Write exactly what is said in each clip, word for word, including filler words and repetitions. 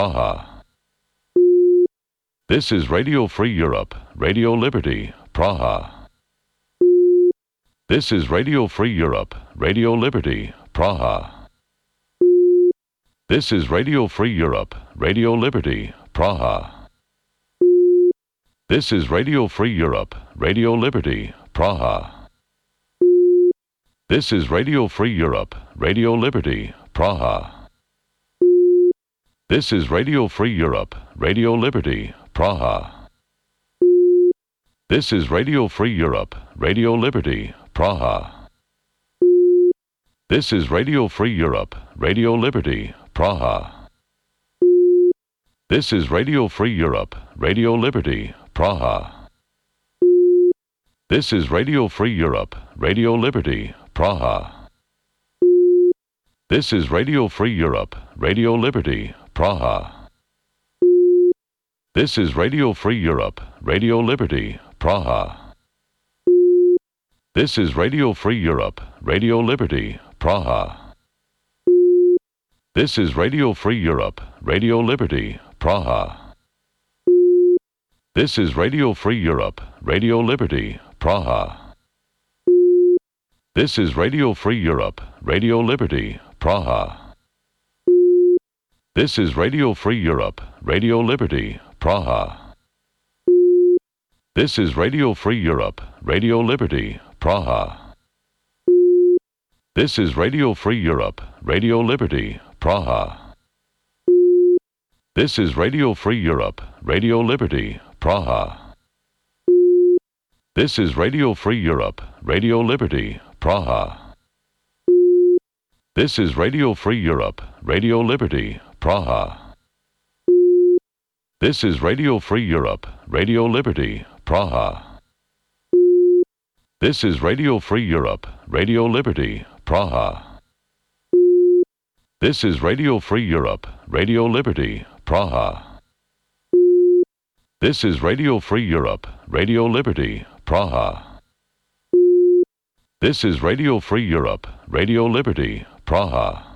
Praha. This is Radio Free Europe, Radio Liberty, Praha. This is Radio Free Europe, Radio Liberty, Praha. This is Radio Free Europe, Radio Liberty, Praha. This is Radio Free Europe, Radio Liberty, Praha. This is Radio Free Europe, Radio Liberty, Praha. This is Radio Free Europe, Radio Liberty, Praha. This is Radio Free Europe, Radio Liberty, Praha. This is Radio Free Europe, Radio Liberty, Praha. This is Radio Free Europe, Radio Liberty, Praha. This is Radio Free Europe, Radio Liberty, Praha. This is Radio Free Europe, Radio Liberty, Praha. This is Radio Free Europe, Radio Liberty, Praha. This is Radio Free Europe, Radio Liberty, Praha. This is Radio Free Europe, Radio Liberty, Praha. This is Radio Free Europe, Radio Liberty, Praha. This is Radio Free Europe, Radio Liberty, Praha. This is Radio Free Europe, Radio Liberty, Praha. This is Radio Free Europe, Radio Liberty, Praha. This is Radio Free Europe, Radio Liberty, Praha. This is Radio Free Europe, Radio Liberty, Praha. This is Radio Free Europe, Radio Liberty, Praha. This is Radio Free Europe, Radio Liberty, Praha. This is Radio Free Europe, Radio Liberty, Praha. This is Radio Free Europe, Radio Liberty, Praha. This is Radio Free Europe, Radio Liberty, Praha. This is Radio Free Europe, Radio Liberty, Praha. This is Radio Free Europe, Radio Liberty, Praha.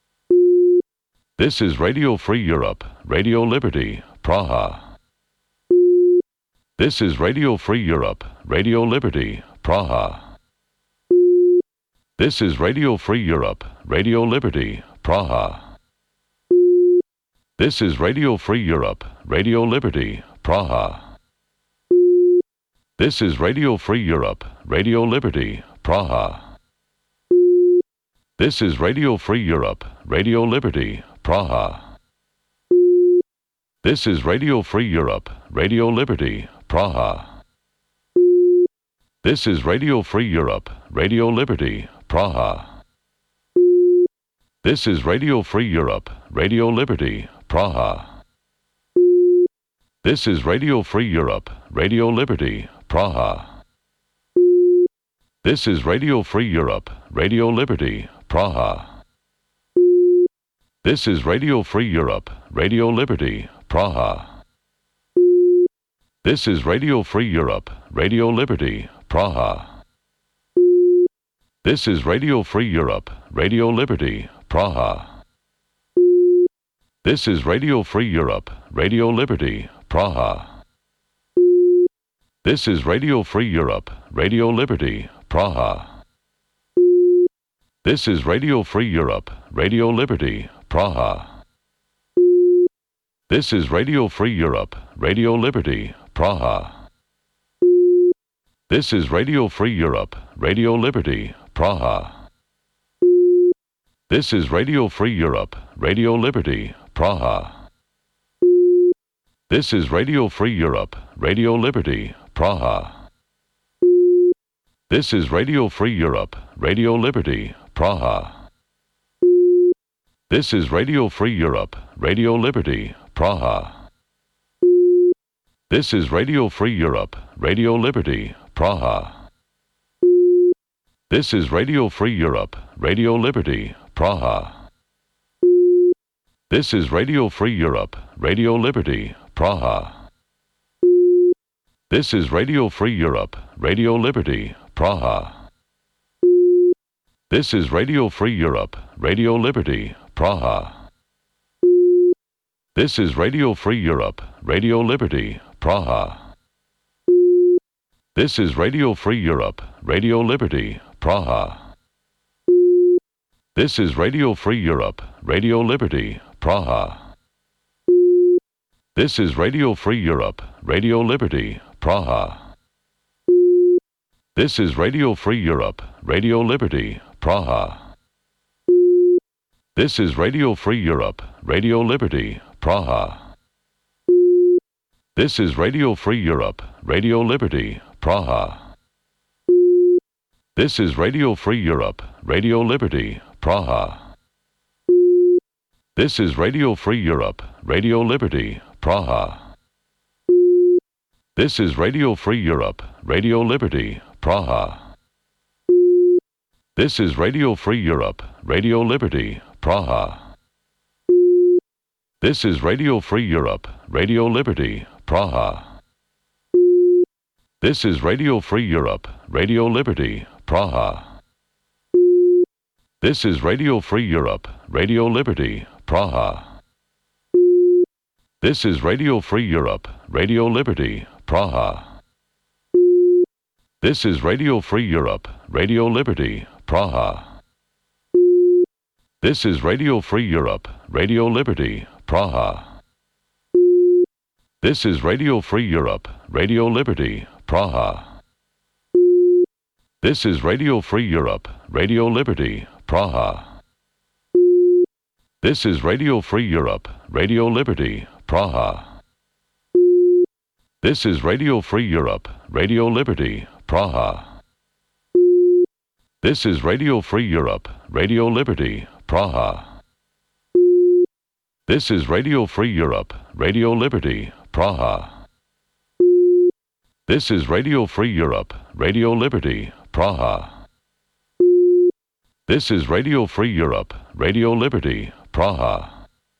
This is Radio Free Europe, Radio Liberty, Praha. This is Radio Free Europe, Radio Liberty, Praha. This is Radio Free Europe, Radio Liberty, Praha. This is Radio Free Europe, Radio Liberty, Praha. This is Radio Free Europe, Radio Liberty, Praha. This is Radio Free Europe, Radio Liberty, Praha. This is Radio Free Europe, Radio Liberty, Praha. This is Radio Free Europe, Radio Liberty, Praha. This is Radio Free Europe, Radio Liberty, Praha. This is Radio Free Europe, Radio Liberty, Praha. This is Radio Free Europe, Radio Liberty, Praha. This is Radio Free Europe, Radio Liberty, Praha. This is Radio Free Europe, Radio Liberty, Praha. This is Radio Free Europe, Radio Liberty, Praha. This is Radio Free Europe, Radio Liberty, Praha. This is Radio Free Europe, Radio Liberty, Praha. This is Radio Free Europe, Radio Liberty, Praha. This is Radio Free Europe, Radio Liberty, Praha. This is Radio Free Europe, Radio Liberty, Praha. This is Radio Free Europe, Radio Liberty, Praha. This is Radio Free Europe, Radio Liberty, Praha. This is Radio Free Europe, Radio Liberty, Praha. This is Radio Free Europe, Radio Liberty, Praha. This is Radio Free Europe, Radio Liberty, Praha. This is Radio Free Europe, Radio Liberty, Praha. This is Radio Free Europe, Radio Liberty, Praha. This is Radio Free Europe, Radio Liberty, Praha. This is Radio Free Europe, Radio Liberty, Praha. This is Radio Free Europe, Radio Liberty, Praha. This is Radio Free Europe, Radio Liberty, Praha. This is Radio Free Europe, Radio Liberty, Praha. This is Radio Free Europe, Radio Liberty, Praha. This is Radio Free Europe, Radio Liberty, Praha. This is Radio Free Europe, Radio Liberty, Praha. This is Radio Free Europe, Radio Liberty, Praha. This is Radio Free Europe, Radio Liberty, Praha. This is Radio Free Europe, Radio Liberty, Praha. This is Radio Free Europe, Radio Liberty, Praha. This is Radio Free Europe, Radio Liberty, Praha. This is Radio Free Europe, Radio Liberty, Praha. This is Radio Free Europe, Radio Liberty, Praha. This is Radio Free Europe, Radio Liberty, Praha. This is Radio Free Europe, Radio Liberty, Praha. This is Radio Free Europe, Radio Liberty, Praha. This is Radio Free Europe, Radio Liberty, Praha. This is Radio Free Europe, Radio Liberty, Praha. This is Radio Free Europe, Radio Liberty, Praha. This is Radio Free Europe, Radio Liberty, Praha. This is Radio Free Europe, Radio Liberty, Praha. This is Radio Free Europe, Radio Liberty, Praha. This is Radio Free Europe, Radio Liberty, Praha. This is Radio Free Europe, Radio Liberty, Praha. This is Radio Free Europe, Radio Liberty, Praha.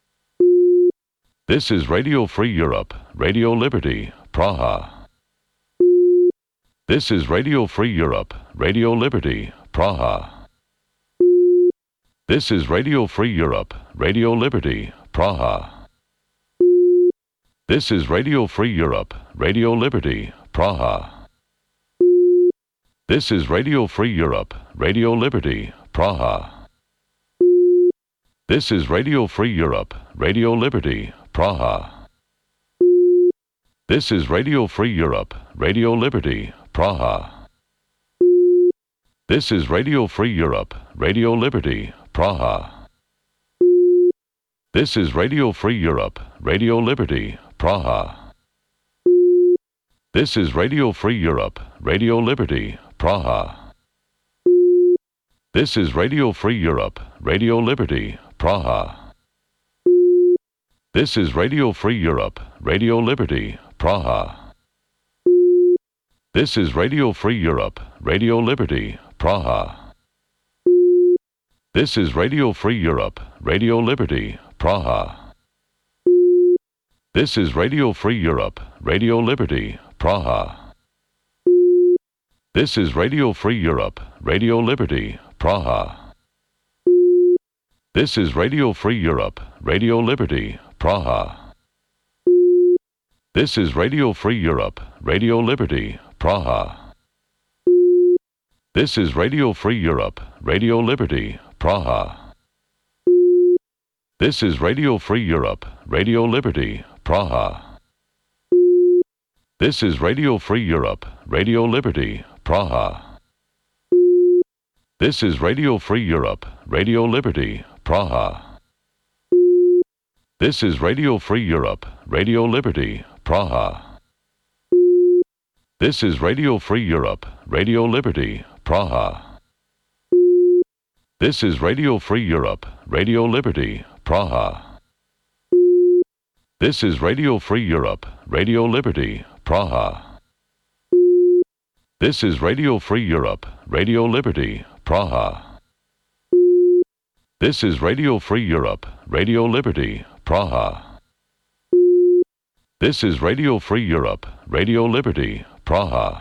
This is Radio Free Europe, Radio Liberty, Praha. This is Radio Free Europe, Radio Liberty, Praha. This is Radio Free Europe, Radio Liberty, Praha. This is Radio Free Europe, Radio Liberty, Praha. This is Radio Free Europe, Radio Liberty, Praha. This is Radio Free Europe, Radio Liberty, Praha. This is Radio Free Europe, Radio Liberty, Praha. This is Radio Free Europe, Radio Liberty, Praha. This is Radio Free Europe, Radio Liberty, Praha. This is Radio Free Europe, Radio Liberty, Praha. This is Radio Free Europe, Radio Liberty, Praha. This is Radio Free Europe, Radio Liberty, Praha. This is Radio Free Europe, Radio Liberty, Praha. This is Radio Free Europe, Radio Liberty, Praha. This is Radio Free Europe, Radio Liberty, Praha. This is Radio Free Europe, Radio Liberty, Praha. This is Radio Free Europe, Radio Liberty, Praha. This is Radio Free Europe, Radio Liberty, Praha. This is Radio Free Europe, Radio Liberty, Praha. This is Radio Free Europe, Radio Liberty, Praha. This is Radio Free Europe, Radio Liberty, Praha. This is Radio Free Europe, Radio Liberty, Praha. This is Radio Free Europe, Radio Liberty, Praha. This is Radio Free Europe, Radio Liberty, Praha. This is Radio Free Europe, Radio Liberty, Praha. This is Radio Free Europe, Radio Liberty, Praha. This is Radio Free Europe, Radio Liberty, Praha. This is Radio Free Europe, Radio Liberty, Praha. This is Radio Free Europe, Radio Liberty, Praha.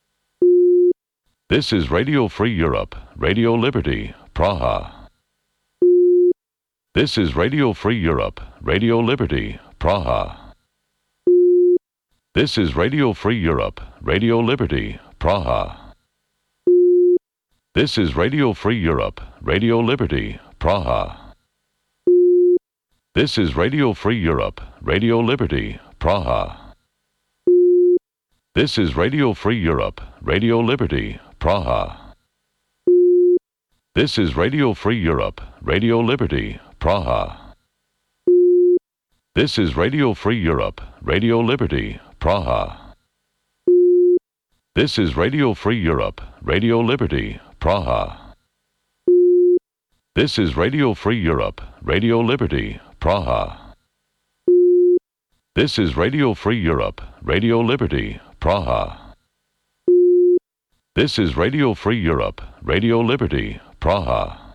This is Radio Free Europe, Radio Liberty, Praha. This is Radio Free Europe, Radio Liberty, Praha. This is Radio Free Europe, Radio Liberty, Praha. This is Radio Free Europe, Radio Liberty, Praha. This is Radio Free Europe, Radio Liberty, Praha. This is Radio Free Europe, Radio Liberty, Praha. This is Radio Free Europe, Radio Liberty, Praha. This is Radio Free Europe, Radio Liberty, Praha. This is Radio Free Europe, Radio Liberty, Praha. This is Radio Free Europe, Radio Liberty, Praha. This is Radio Free Europe, Radio Liberty, Praha. This is Radio Free Europe, Radio Liberty, Praha.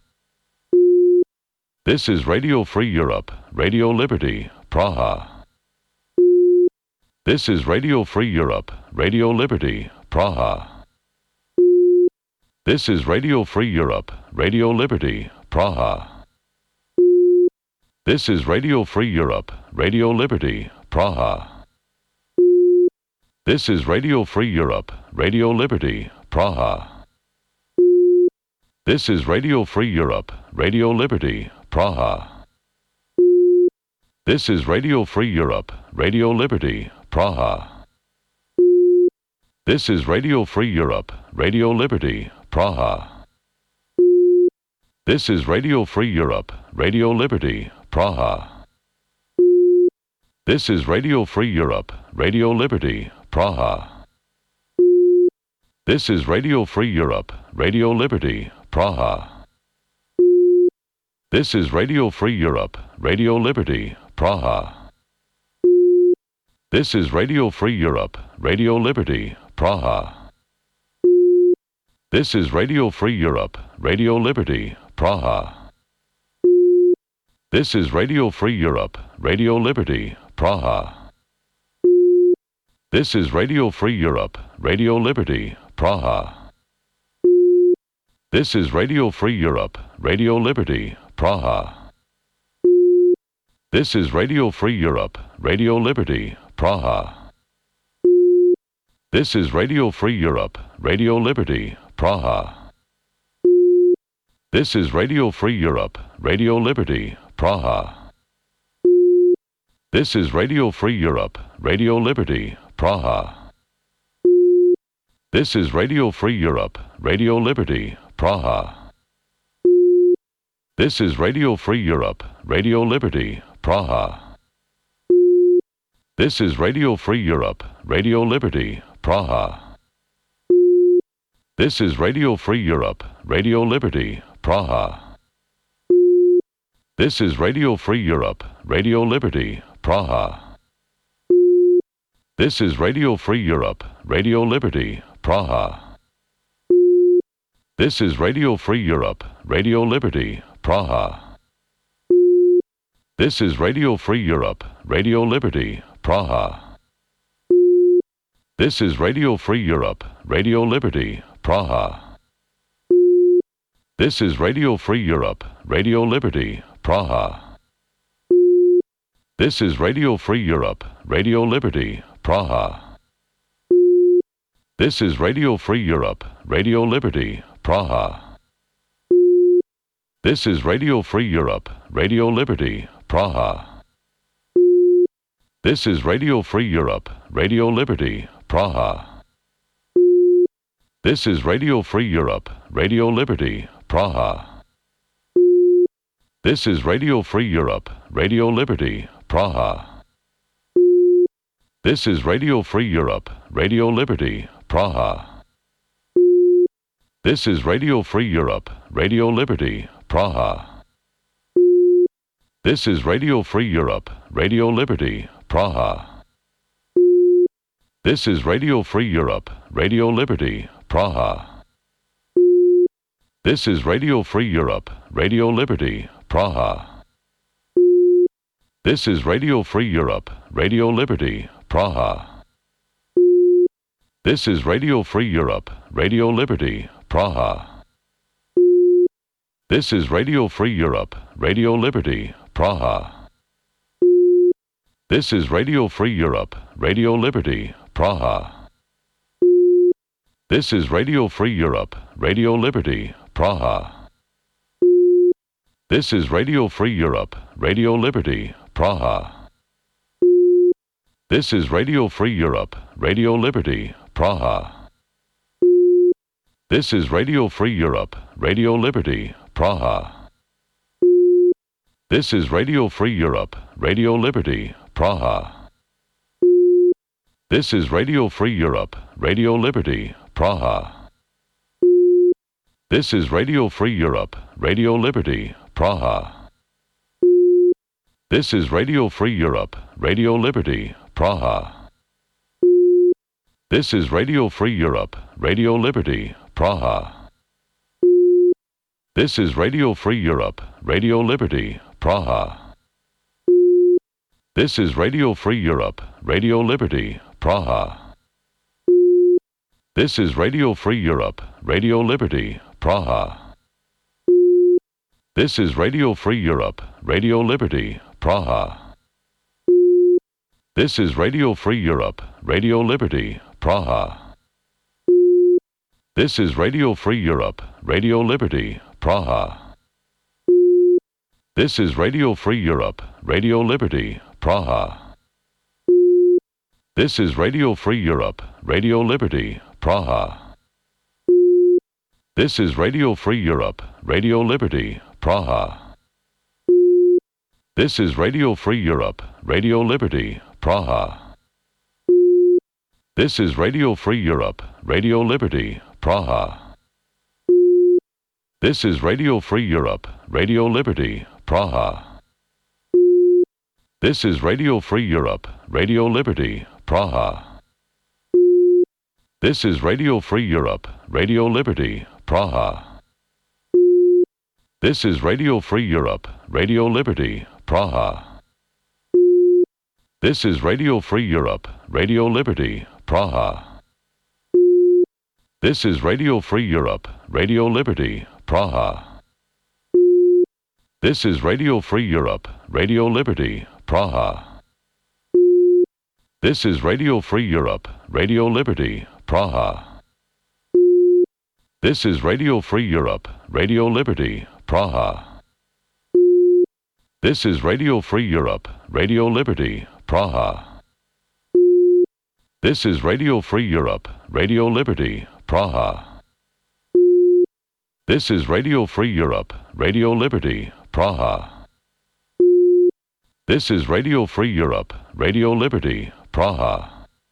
This is Radio Free Europe, Radio Liberty, Praha. This is Radio Free Europe, Radio Liberty, Praha. This is Radio Free Europe, Radio Liberty, Praha. This is Radio Free Europe, Radio Liberty, Praha. This is Radio Free Europe, Radio Liberty, Praha. This is Radio Free Europe, Radio Liberty, Praha. This is Radio Free Europe, Radio Liberty, Praha. This is Radio Free Europe, Radio Liberty, Praha. This is Radio Free Europe, Radio Liberty, Praha. This is Radio Free Europe, Radio Liberty, Praha. This is Radio Free Europe, Radio Liberty, Praha. This is Radio Free Europe, Radio Liberty, Praha. This is Radio Free Europe, Radio Liberty, Praha. This is Radio Free Europe, Radio Liberty, Praha. This is Radio Free Europe, Radio Liberty, Praha. This is Radio Free Europe, Radio Liberty, Praha. This is Radio Free Europe, Radio Liberty, Praha. This is Radio Free Europe, Radio Liberty, Praha. This is Radio Free Europe, Radio Liberty, Praha. This is Radio Free Europe, Radio Liberty, Praha. This is Radio Free Europe, Radio Liberty, Praha. This is Radio Free Europe, Radio Liberty, Praha. This is Radio Free Europe, Radio Liberty, Praha. This is Radio Free Europe, Radio Liberty, Praha. This is Radio Free Europe, Radio Liberty, Praha. This is Radio Free Europe, Radio Liberty, Praha. This is Radio Free Europe, Radio Liberty, Praha. This is Radio Free Europe, Radio Liberty, Praha. This is Radio Free Europe, Radio Liberty, Praha. This is Radio Free Europe, Radio Liberty, Praha. This is Radio Free Europe, Radio Liberty, Praha. This is Radio Free Europe, Radio Liberty, Praha. This is Radio Free Europe, Radio Liberty, Praha. This is Radio Free Europe, Radio Liberty, Praha. This is Radio Free Europe, Radio Liberty, Praha. This is Radio Free Europe, Radio Liberty, Praha. This is Radio Free Europe, Radio Liberty, Praha. This is Radio Free Europe, Radio Liberty, Praha. This is Radio Free Europe, Radio Liberty, Praha. This is Radio Free Europe, Radio Liberty, Praha. This is Radio Free Europe, Radio Liberty, Praha. This is Radio Free Europe, Radio Liberty, Praha. This is Radio Free Europe, Radio Liberty, Praha. This is Radio Free Europe, Radio Liberty, Praha. This is Radio Free Europe, Radio Liberty, Praha. This is Radio Free Europe, Radio Liberty, Praha. This is Radio Free Europe, Radio Liberty, Praha. This is Radio Free Europe, Radio Liberty, Praha. This is Radio Free Europe, Radio Liberty, Praha. This is Radio Free Europe, Radio Liberty, Praha. This is Radio Free Europe, Radio Liberty, Praha. This is Radio Free Europe, Radio Liberty, Praha. This is Radio Free Europe, Radio Liberty, Praha. This is Radio Free Europe, Radio Liberty, Praha. This is Radio Free Europe, Radio Liberty, Praha. This is Radio Free Europe, Radio Liberty, Praha. This is Radio Free Europe, Radio Liberty, Praha. This is Radio Free Europe, Radio Liberty, Praha. This is Radio Free Europe, Radio Liberty, Praha. This is Radio Free Europe, Radio Liberty, Praha. This is Radio Free Europe, Radio Liberty, Praha. This is Radio Free Europe, Radio Liberty, Praha. This is Radio Free Europe, Radio Liberty, Praha. This is Radio Free Europe, Radio Liberty, Praha. This is Radio Free Europe, Radio Liberty, Praha. This is Radio Free Europe, Radio Liberty, Praha. This is Radio Free Europe, Radio Liberty, Praha. This is Radio Free Europe, Radio Liberty, Praha. This is Radio Free Europe, Radio Liberty, Praha. This is Radio Free Europe, Radio Liberty, Praha. This is Radio Free Europe, Radio Liberty, Praha. This is Radio Free Europe, Radio Liberty, Praha. This is Radio Free Europe, Radio Liberty, Praha. This is Radio Free Europe, Radio Liberty, Praha. This is Radio Free Europe, Radio Liberty, Praha. This is Radio Free Europe, Radio Liberty, Praha. This is Radio Free Europe, Radio Liberty, Praha. This is Radio Free Europe, Radio Liberty, Praha. This is Radio Free Europe, Radio Liberty, Praha.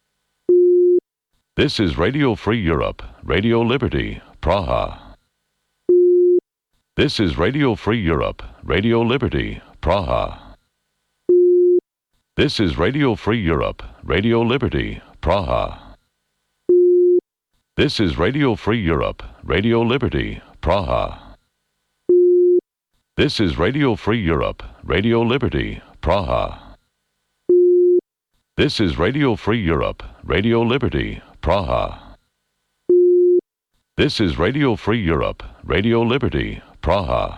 This is Radio Free Europe, Radio Liberty, Praha. This is Radio Free Europe, Radio Liberty, Praha. This is Radio Free Europe, Radio Liberty, Praha. This is Radio Free Europe, Radio Liberty, Praha. This is Radio Free Europe, Radio Liberty, Praha. This is Radio Free Europe, Radio Liberty, Praha. This is Radio Free Europe, Radio Liberty, Praha.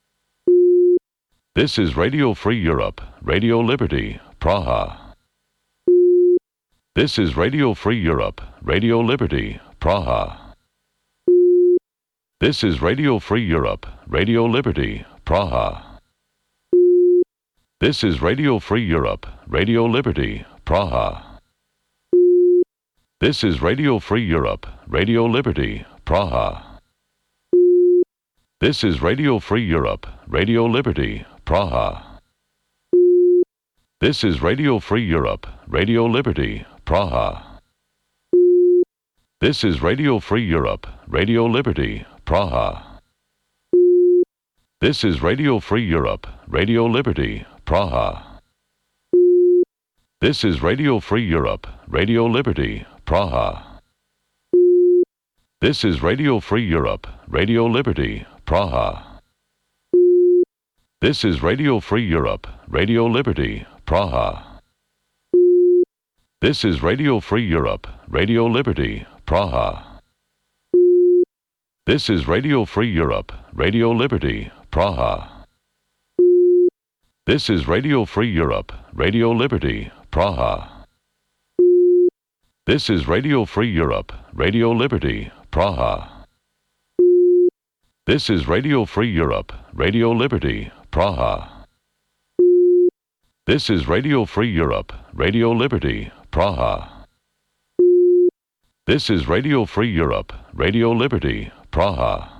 This is Radio Free Europe, Radio Liberty, Praha. This is Radio Free Europe, Radio Liberty, Praha. This is Radio Free Europe, Radio Liberty, Praha. This is Radio Free Europe, Radio Liberty, Praha. This is Radio Free Europe, Radio Liberty, Praha. This is Radio Free Europe, Radio Liberty, Praha. This is Radio Free Europe, Radio Liberty, Praha. This is Radio Free Europe, Radio Liberty, Praha. This is Radio Free Europe, Radio Liberty, Praha. This is Radio Free Europe, Radio Liberty, Praha. This is Radio Free Europe, Radio Liberty, Praha. This is Radio Free Europe, Radio Liberty, Praha. This is Radio Free Europe, Radio Liberty, Praha. This is Radio Free Europe, Radio Liberty, Praha. This is Radio Free Europe, Radio Liberty, Praha. This is Radio Free Europe, Radio Liberty, Praha. This is Radio Free Europe, Radio Liberty, Praha. This is Radio Free Europe, Radio Liberty, Praha. This is Radio Free Europe, Radio Liberty, Praha.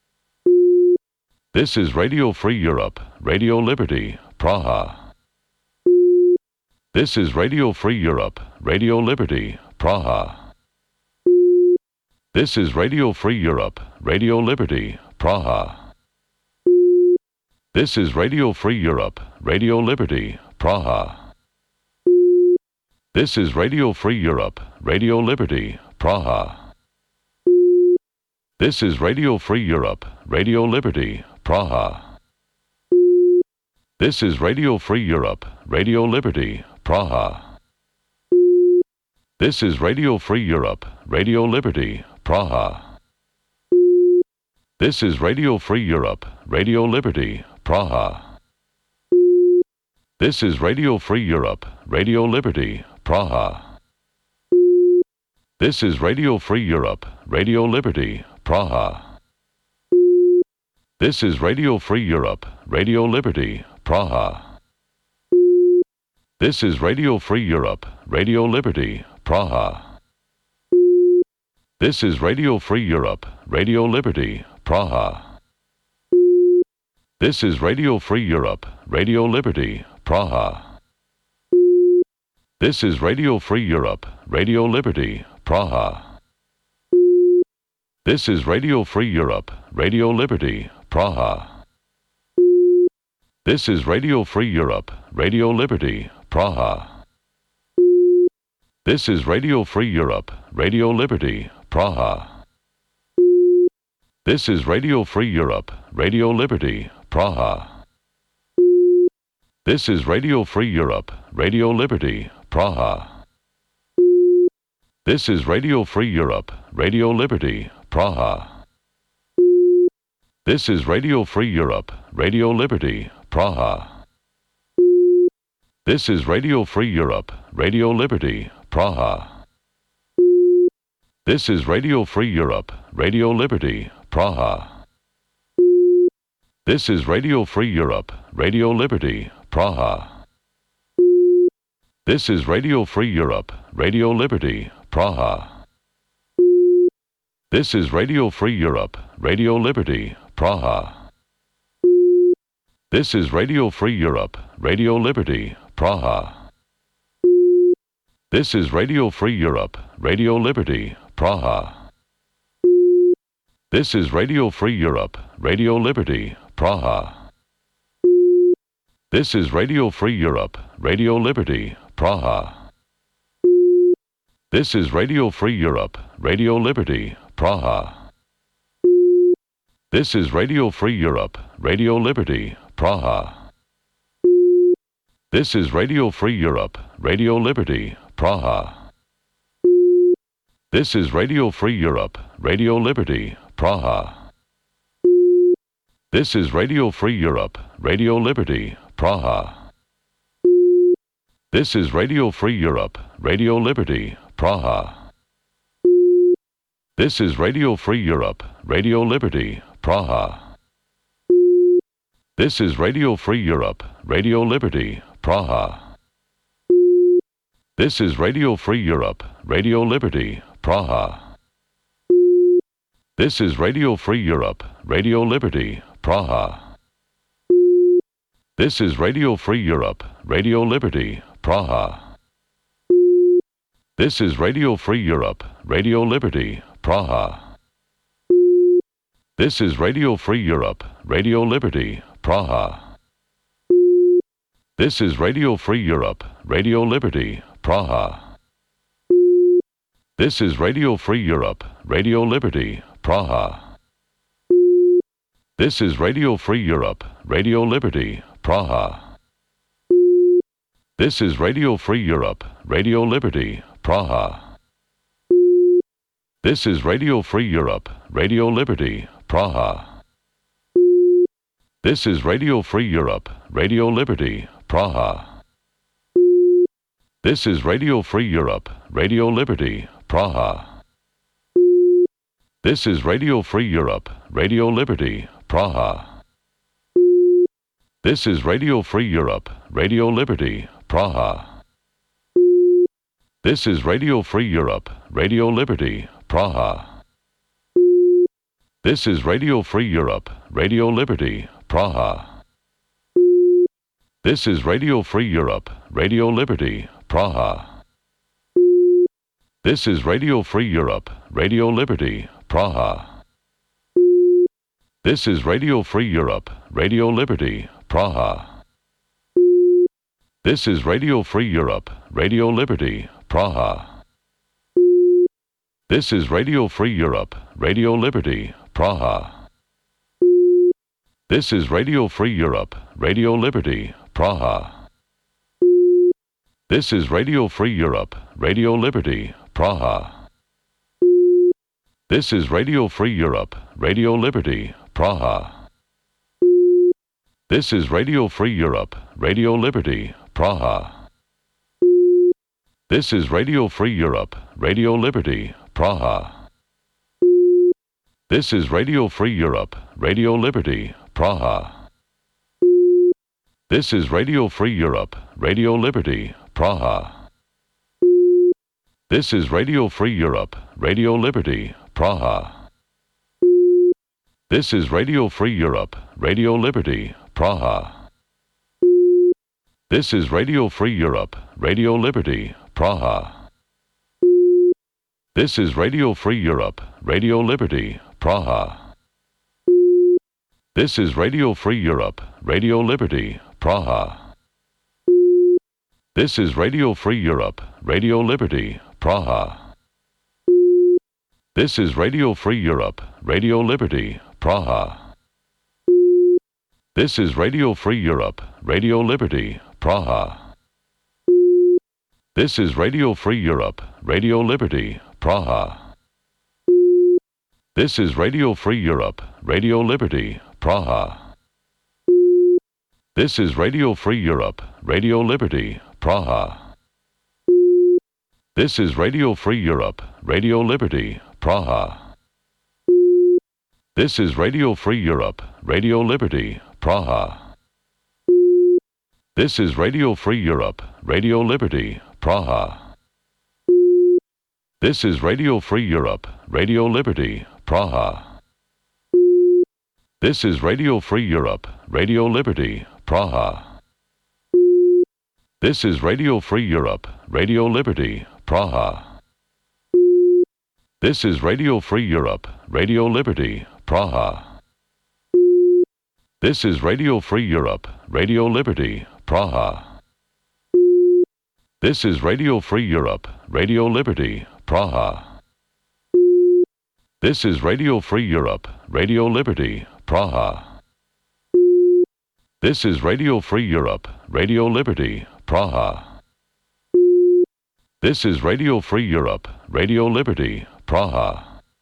This is Radio Free Europe, Radio Liberty, Praha. This is Radio Free Europe, Radio Liberty, Praha. This is Radio Free Europe, Radio Liberty, Praha. This is Radio Free Europe, Radio Liberty, Praha. This is Radio Free Europe, Radio Liberty, Praha. This is Radio Free Europe, Radio Liberty, Praha. This is Radio Free Europe, Radio Liberty, Praha. This is Radio Free Europe, Radio Liberty, Praha. This is Radio Free Europe, Radio Liberty, Praha. This is Radio Free Europe, Radio Liberty, Praha. This is Radio Free Europe, Radio Liberty, Praha. This is Radio Free Europe, Radio Liberty, Praha. This is Radio Free Europe, Radio Liberty, Praha. This is Radio Free Europe, Radio Liberty, Praha. This is Radio Free Europe, Radio Liberty, Praha. This is Radio Free Europe, Radio Liberty, Praha. This is Radio Free Europe, Radio Liberty, Praha. This is Radio Free Europe, Radio Liberty, Praha. This is Radio Free Europe, Radio Liberty, Praha. This is Radio Free Europe, Radio Liberty, Praha. This is Radio Free Europe, Radio Liberty, Praha. This is Radio Free Europe, Radio Liberty, Praha. This is Radio Free Europe, Radio Liberty, Praha. This is Radio Free Europe, Radio Liberty, Praha. This is Radio Free Europe, Radio Liberty, Praha. This is Radio Free Europe, Radio Liberty, Praha. This is Radio Free Europe, Radio Liberty, Praha. This is Radio Free Europe, Radio Liberty, Praha. This is Radio Free Europe, Radio Liberty, Praha. This is Radio Free Europe, Radio Liberty, Praha. This is Radio Free Europe, Radio Liberty, Praha. This is Radio Free Europe, Radio Liberty, Praha. This is Radio Free Europe, Radio Liberty, Praha. This is Radio Free Europe, Radio Liberty, Praha. This is Radio Free Europe, Radio Liberty, Praha. This is Radio Free Europe, Radio Liberty, Praha. This is Radio Free Europe, Radio Liberty, Praha. This is Radio Free Europe, Radio Liberty, Praha. This is Radio Free Europe, Radio Liberty, Praha. This is Radio Free Europe, Radio Liberty, Praha. This is Radio Free Europe, Radio Liberty, Praha. This is Radio Free Europe, Radio Liberty, Praha. This is Radio Free Europe, Radio Liberty, Praha. This is Radio Free Europe, Radio Liberty, Praha. This is Radio Free Europe, Radio Liberty, Praha. This is Radio Free Europe, Radio Liberty, Praha. This is Radio Free Europe, Radio Liberty, Praha. This is Radio Free Europe, Radio Liberty, Praha. This is Radio Free Europe, Radio Liberty, Praha. This is Radio Free Europe, Radio Liberty, Praha. This is Radio Free Europe, Radio Liberty, Praha. This is Radio Free Europe, Radio Liberty, Praha. This is Radio Free Europe, Radio Liberty, Praha. This is Radio Free Europe, Radio Liberty, Praha. This is Radio Free Europe, Radio Liberty, Praha. This is Radio Free Europe, Radio Liberty, Praha. This is Radio Free Europe, Radio Liberty, Praha. This is Radio Free Europe, Radio Liberty, Praha. This is Radio Free Europe, Radio Liberty, Praha. This is Radio Free Europe, Radio Liberty, Praha. This is Radio Free Europe, Radio Liberty, Praha. This is Radio Free Europe, Radio Liberty, Praha. This is Radio Free Europe, Radio Liberty, Praha. This is Radio Free Europe, Radio Liberty, Praha. This is Radio Free Europe, Radio Liberty, Praha. This is Radio Free Europe, Radio Liberty, Praha. This is Radio Free Europe, Radio Liberty, Praha. This is Radio Free Europe, Radio Liberty, Praha. This is Radio Free Europe, Radio Liberty, Praha. This is Radio Free Europe, Radio Liberty, Praha. This is Radio Free Europe, Radio Liberty, Praha. This is Radio Free Europe, Radio Liberty, Praha. This is Radio Free Europe, Radio Liberty, Praha. This is Radio Free Europe, Radio Liberty, Praha. This is Radio Free Europe, Radio Liberty, Praha. This is Radio Free Europe, Radio Liberty, Praha. This is Radio Free Europe, Radio Liberty, Praha. This is Radio Free Europe, Radio Liberty, Praha. This is Radio Free Europe, Radio Liberty, Praha. This is Radio Free Europe, Radio Liberty, Praha. This is Radio Free Europe, Radio Liberty, Praha. This is Radio Free Europe, Radio Liberty, Praha. This is Radio Free Europe, Radio Liberty, Praha. This is Radio Free Europe, Radio Liberty, Praha. This is Radio Free Europe, Radio Liberty, Praha. This is Radio Free Europe, Radio Liberty, Praha. This is Radio Free Europe, Radio Liberty, Praha. This is Radio Free Europe, Radio Liberty, Praha. This is Radio Free Europe, Radio Liberty, Praha. This is Radio Free Europe, Radio Liberty, Praha. This is Radio Free Europe, Radio Liberty, Praha.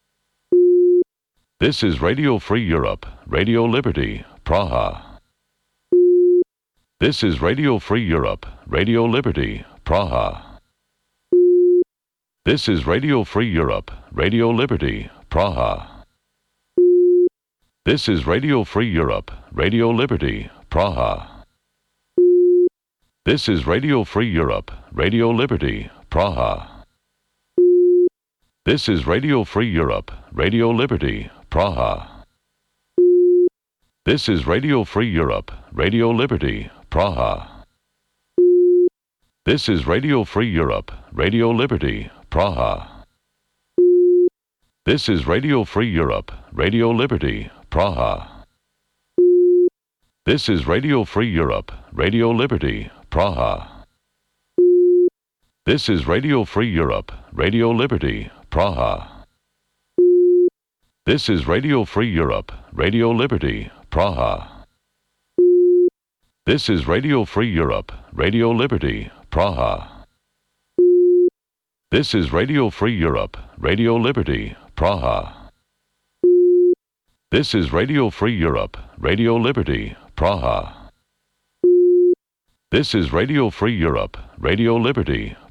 This is Radio Free Europe, Radio Liberty, Praha. This is Radio Free Europe, Radio Liberty, Praha. This is Radio Free Europe, Radio Liberty, Praha. This is Radio Free Europe, Radio Liberty, Praha. This is Radio Free Europe, Radio Liberty, Praha. This is Radio Free Europe, Radio Liberty, Praha. This is Radio Free Europe, Radio Liberty, Praha. This is Radio Free Europe, Radio Liberty, Praha. This is Radio Free Europe, Radio Liberty, Praha. This is Radio Free Europe, Radio Liberty, Praha. This is Radio Free Europe, Radio Liberty, Praha. This is Radio Free Europe, Radio Liberty, Praha. This is Radio Free Europe, Radio Liberty, Praha. This is Radio Free Europe, Radio Liberty, Praha. This is Radio Free Europe, Radio Liberty, Praha. This is Radio Free Europe, Radio Liberty,